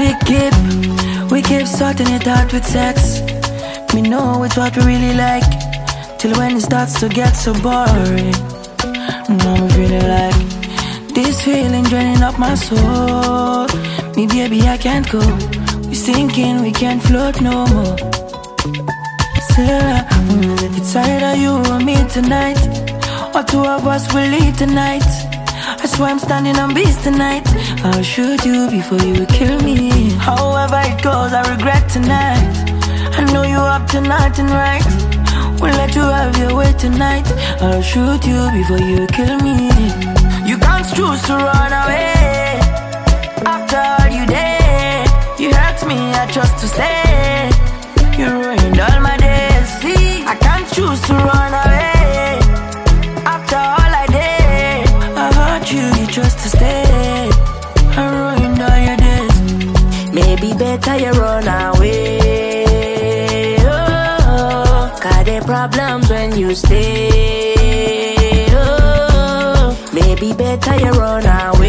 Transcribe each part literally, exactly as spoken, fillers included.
We keep, we keep sorting it out with sex. Me know it's what we really like, till when it starts to get so boring. Now I'm feeling like this feeling draining up my soul. Me baby I can't go, we sinking, we can't float no more. Sarah, I'm gonna get tired of you and me tonight, or two of us will leave tonight. I swear I'm standing on beast tonight. I'll shoot you before you kill me. However it goes, I regret tonight. I know you up to nothing right. We'll let you have your way tonight. I'll shoot you before you kill me. You can't choose to run away after all you did. You hurt me, I chose to stay. You ruined all my days. See, I can't choose to run away after all I did. I hurt you, you chose to stay. I ruined all your days. Maybe better you run away. Oh, cause there problems when you stay. Oh, maybe better you run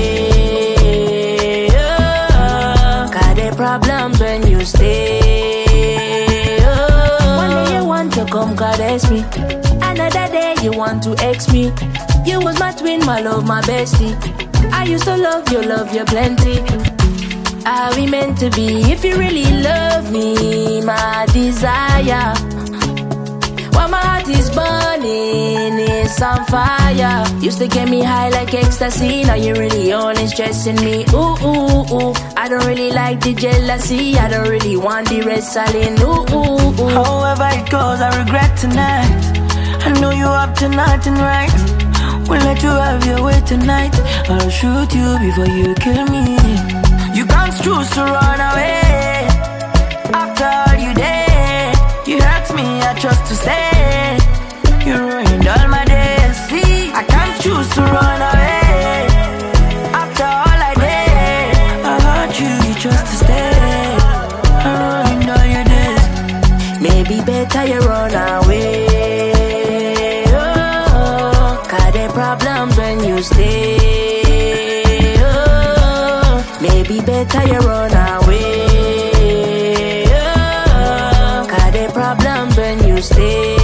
away. Oh, cause there problems when you stay. Oh, one day you want to come caress me, another day you want to ex me. You was my twin, my love, my bestie. I used to love you, love you plenty. Are we meant to be? If you really love me, my desire, while my heart is burning, it's on fire. Used to get me high like ecstasy, now you're really only stressing me. Ooh, ooh, ooh, I don't really like the jealousy, I don't really want the wrestling. Ooh, ooh, ooh. However it goes, I regret tonight. I know you up to nothing right. We'll let you have your way tonight. I'll shoot you before you kill me. You can't choose to run away after all you did. You hurt me, I chose to stay. You ruined all my days. See, I can't choose to run away after all I did. I hurt you, you chose to stay. I ruined all your days. Maybe better you run away. Problems when you stay. Oh, maybe better you run away. Oh, cause there problems when you stay.